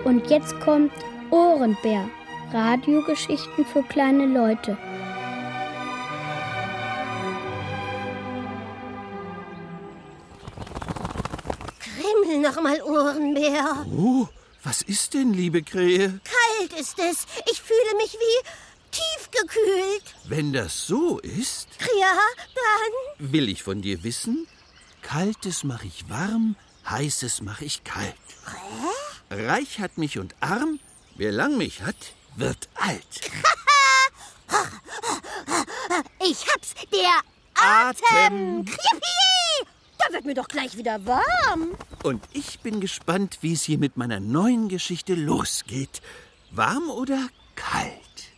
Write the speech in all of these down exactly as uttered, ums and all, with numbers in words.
Und jetzt kommt Ohrenbär. Radiogeschichten für kleine Leute. Krimmel noch mal, Ohrenbär. Oh, was ist denn, liebe Krähe? Kalt ist es. Ich fühle mich wie tiefgekühlt. Wenn das so ist, Ja, dann... will ich von dir wissen, Kaltes mache ich warm, Heißes mache ich kalt. Hä? Reich hat mich und arm, wer lang mich hat, wird alt. Ich hab's, der Atem. Atem. Yippie! Da wird mir doch gleich wieder warm. Und ich bin gespannt, wie es hier mit meiner neuen Geschichte losgeht. Warm oder kalt?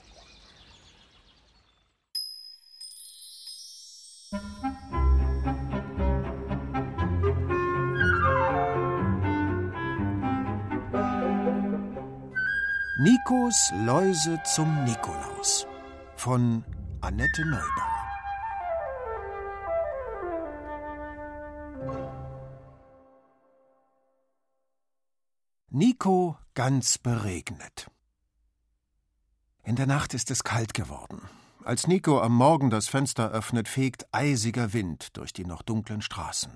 Nikos Läuse zum Nikolaus von Annette Neubauer. Niko ganz beregnet. In der Nacht ist es kalt geworden. Als Niko am Morgen das Fenster öffnet, fegt eisiger Wind durch die noch dunklen Straßen.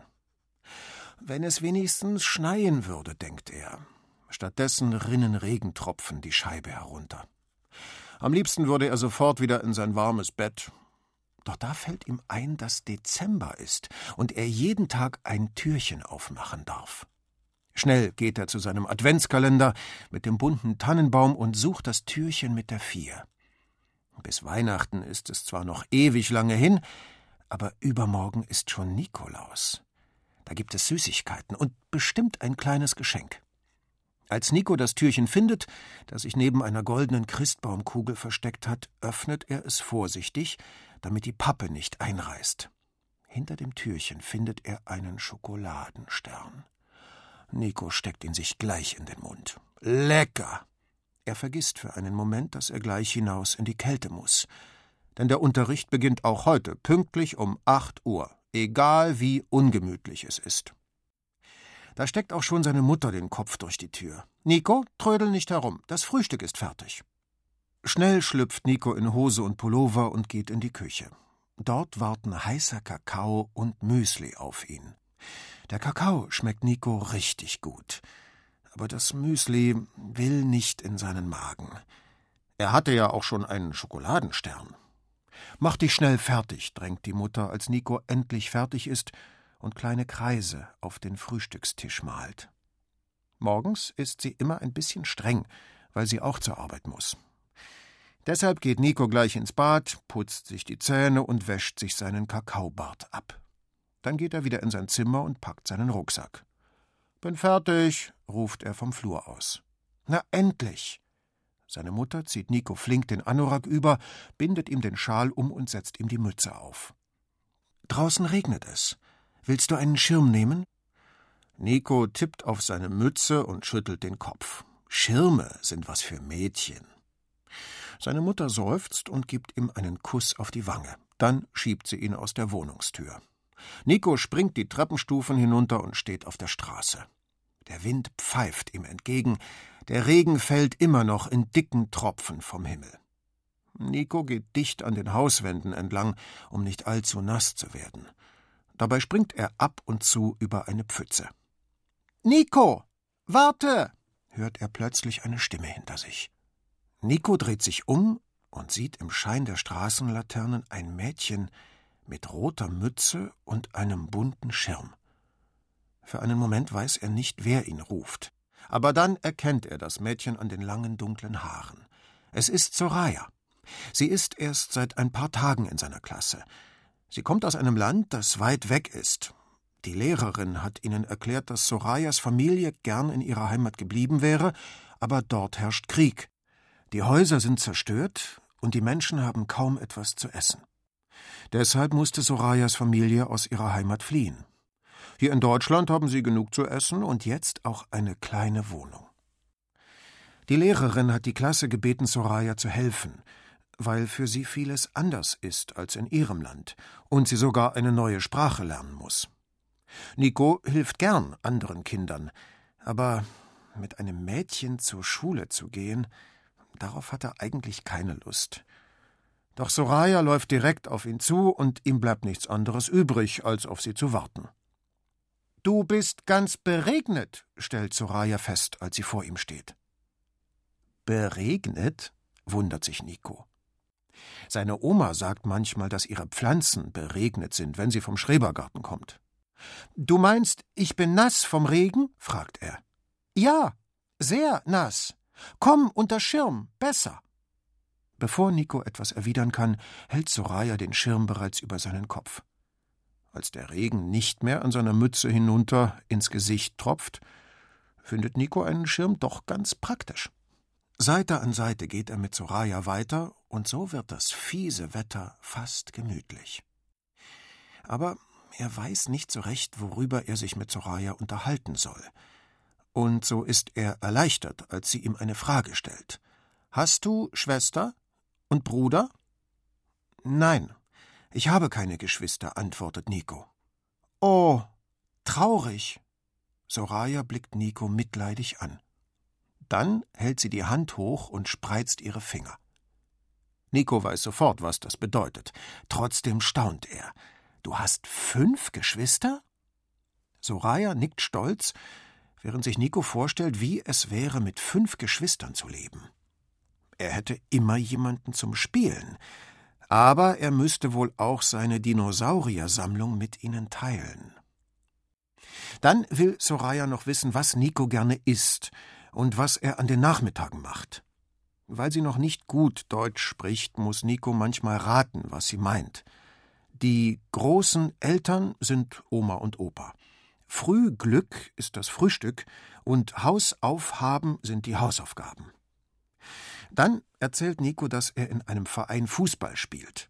Wenn es wenigstens schneien würde, denkt er. Stattdessen rinnen Regentropfen die Scheibe herunter. Am liebsten würde er sofort wieder in sein warmes Bett. Doch da fällt ihm ein, dass Dezember ist und er jeden Tag ein Türchen aufmachen darf. Schnell geht er zu seinem Adventskalender mit dem bunten Tannenbaum und sucht das Türchen mit der Vier. Bis Weihnachten ist es zwar noch ewig lange hin, aber übermorgen ist schon Nikolaus. Da gibt es Süßigkeiten und bestimmt ein kleines Geschenk. Als Niko das Türchen findet, das sich neben einer goldenen Christbaumkugel versteckt hat, öffnet er es vorsichtig, damit die Pappe nicht einreißt. Hinter dem Türchen findet er einen Schokoladenstern. Niko steckt ihn sich gleich in den Mund. Lecker! Er vergisst für einen Moment, dass er gleich hinaus in die Kälte muss. Denn der Unterricht beginnt auch heute pünktlich um acht Uhr, egal wie ungemütlich es ist. Da steckt auch schon seine Mutter den Kopf durch die Tür. »Niko, trödel nicht herum, das Frühstück ist fertig.« Schnell schlüpft Niko in Hose und Pullover und geht in die Küche. Dort warten heißer Kakao und Müsli auf ihn. Der Kakao schmeckt Niko richtig gut. Aber das Müsli will nicht in seinen Magen. Er hatte ja auch schon einen Schokoladenstern. »Mach dich schnell fertig«, drängt die Mutter, als Niko endlich fertig ist und kleine Kreise auf den Frühstückstisch malt. Morgens ist sie immer ein bisschen streng, weil sie auch zur Arbeit muss. Deshalb geht Niko gleich ins Bad, putzt sich die Zähne und wäscht sich seinen Kakaobart ab. Dann geht er wieder in sein Zimmer und packt seinen Rucksack. »Bin fertig«, ruft er vom Flur aus. »Na endlich!« Seine Mutter zieht Niko flink den Anorak über, bindet ihm den Schal um und setzt ihm die Mütze auf. Draußen regnet es. »Willst du einen Schirm nehmen?« Niko tippt auf seine Mütze und schüttelt den Kopf. Schirme sind was für Mädchen. Seine Mutter seufzt und gibt ihm einen Kuss auf die Wange. Dann schiebt sie ihn aus der Wohnungstür. Niko springt die Treppenstufen hinunter und steht auf der Straße. Der Wind pfeift ihm entgegen, der Regen fällt immer noch in dicken Tropfen vom Himmel. Niko geht dicht an den Hauswänden entlang, um nicht allzu nass zu werden. Dabei springt er ab und zu über eine Pfütze. »Niko, warte!« hört er plötzlich eine Stimme hinter sich. Niko dreht sich um und sieht im Schein der Straßenlaternen ein Mädchen mit roter Mütze und einem bunten Schirm. Für einen Moment weiß er nicht, wer ihn ruft. Aber dann erkennt er das Mädchen an den langen, dunklen Haaren. Es ist Soraya. Sie ist erst seit ein paar Tagen in seiner Klasse. Sie kommt aus einem Land, das weit weg ist. Die Lehrerin hat ihnen erklärt, dass Sorayas Familie gern in ihrer Heimat geblieben wäre, aber dort herrscht Krieg. Die Häuser sind zerstört und die Menschen haben kaum etwas zu essen. Deshalb musste Sorayas Familie aus ihrer Heimat fliehen. Hier in Deutschland haben sie genug zu essen und jetzt auch eine kleine Wohnung. Die Lehrerin hat die Klasse gebeten, Soraya zu helfen, weil für sie vieles anders ist als in ihrem Land und sie sogar eine neue Sprache lernen muss. Niko hilft gern anderen Kindern, aber mit einem Mädchen zur Schule zu gehen, darauf hat er eigentlich keine Lust. Doch Soraya läuft direkt auf ihn zu und ihm bleibt nichts anderes übrig, als auf sie zu warten. »Du bist ganz beregnet«, stellt Soraya fest, als sie vor ihm steht. »Beregnet?«, wundert sich Nico. Seine Oma sagt manchmal, dass ihre Pflanzen beregnet sind, wenn sie vom Schrebergarten kommt. »Du meinst, ich bin nass vom Regen?«, fragt er. »Ja, sehr nass. Komm unter Schirm, besser.« Bevor Nico etwas erwidern kann, hält Soraya den Schirm bereits über seinen Kopf. Als der Regen nicht mehr an seiner Mütze hinunter ins Gesicht tropft, findet Nico einen Schirm doch ganz praktisch. Seite an Seite geht er mit Soraya weiter, und so wird das fiese Wetter fast gemütlich. Aber er weiß nicht so recht, worüber er sich mit Soraya unterhalten soll. Und so ist er erleichtert, als sie ihm eine Frage stellt. »Hast du Schwester und Bruder?« »Nein, ich habe keine Geschwister«, antwortet Nico. »Oh, traurig.« Soraya blickt Nico mitleidig an. Dann hält sie die Hand hoch und spreizt ihre Finger. Nico weiß sofort, was das bedeutet. Trotzdem staunt er. »Du hast fünf Geschwister?« Soraya nickt stolz, während sich Nico vorstellt, wie es wäre, mit fünf Geschwistern zu leben. Er hätte immer jemanden zum Spielen, aber er müsste wohl auch seine Dinosauriersammlung mit ihnen teilen. Dann will Soraya noch wissen, was Nico gerne isst und was er an den Nachmittagen macht. Weil sie noch nicht gut Deutsch spricht, muss Nico manchmal raten, was sie meint. Die großen Eltern sind Oma und Opa. Frühglück ist das Frühstück und Hausaufhaben sind die Hausaufgaben. Dann erzählt Nico, dass er in einem Verein Fußball spielt.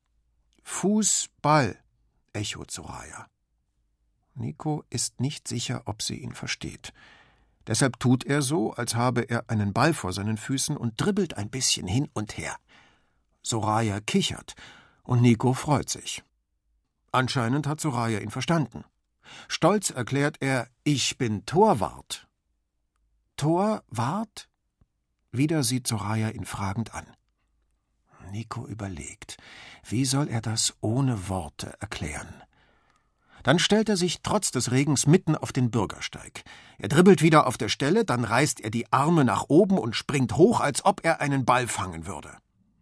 »Fußball«, echot Soraya. Nico ist nicht sicher, ob sie ihn versteht. Deshalb tut er so, als habe er einen Ball vor seinen Füßen und dribbelt ein bisschen hin und her. Soraya kichert und Nico freut sich. Anscheinend hat Soraya ihn verstanden. Stolz erklärt er, »Ich bin Torwart.« »Torwart?« Wieder sieht Soraya ihn fragend an. Nico überlegt, wie soll er das ohne Worte erklären? Dann stellt er sich trotz des Regens mitten auf den Bürgersteig. Er dribbelt wieder auf der Stelle, dann reißt er die Arme nach oben und springt hoch, als ob er einen Ball fangen würde.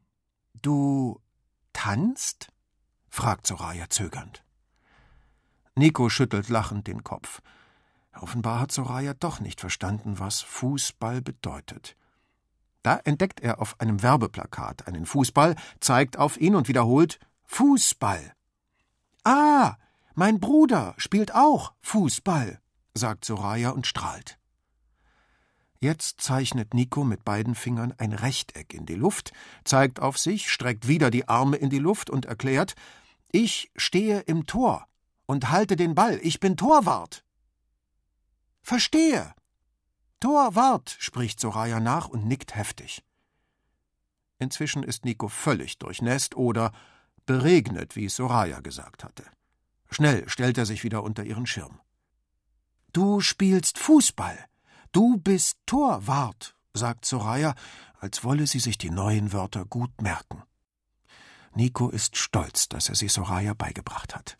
»Du tanzt?« fragt Soraya zögernd. Nico schüttelt lachend den Kopf. Offenbar hat Soraya doch nicht verstanden, was Fußball bedeutet. Da entdeckt er auf einem Werbeplakat einen Fußball, zeigt auf ihn und wiederholt »Fußball«. »Ah, mein Bruder spielt auch Fußball«, sagt Soraya und strahlt. Jetzt zeichnet Nico mit beiden Fingern ein Rechteck in die Luft, zeigt auf sich, streckt wieder die Arme in die Luft und erklärt, »Ich stehe im Tor und halte den Ball, ich bin Torwart.« »Verstehe!« »Torwart«, spricht Soraya nach und nickt heftig. Inzwischen ist Nico völlig durchnässt oder beregnet, wie Soraya gesagt hatte. Schnell stellt er sich wieder unter ihren Schirm. »Du spielst Fußball. Du bist Torwart«, sagt Soraya, als wolle sie sich die neuen Wörter gut merken. Nico ist stolz, dass er sie Soraya beigebracht hat.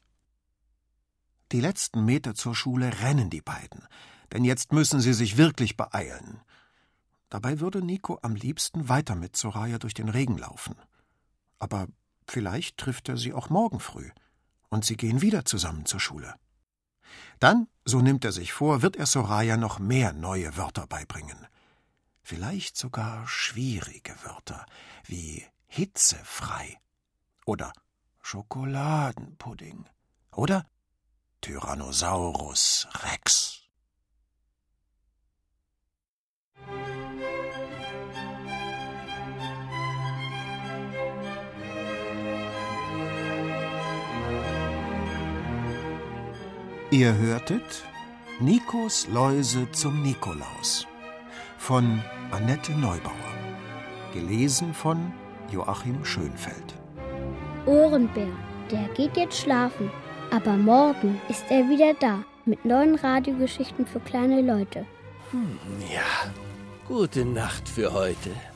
Die letzten Meter zur Schule rennen die beiden, denn jetzt müssen sie sich wirklich beeilen. Dabei würde Nico am liebsten weiter mit Soraya durch den Regen laufen. Aber vielleicht trifft er sie auch morgen früh und sie gehen wieder zusammen zur Schule. Dann, so nimmt er sich vor, wird er Soraya noch mehr neue Wörter beibringen. Vielleicht sogar schwierige Wörter wie hitzefrei oder Schokoladenpudding oder Tyrannosaurus Rex. Ihr hörtet Nikos Läuse zum Nikolaus von Annette Neubauer, gelesen von Joachim Schönfeld. Ohrenbär, der geht jetzt schlafen, aber morgen ist er wieder da mit neuen Radiogeschichten für kleine Leute. Hm, ja, gute Nacht für heute.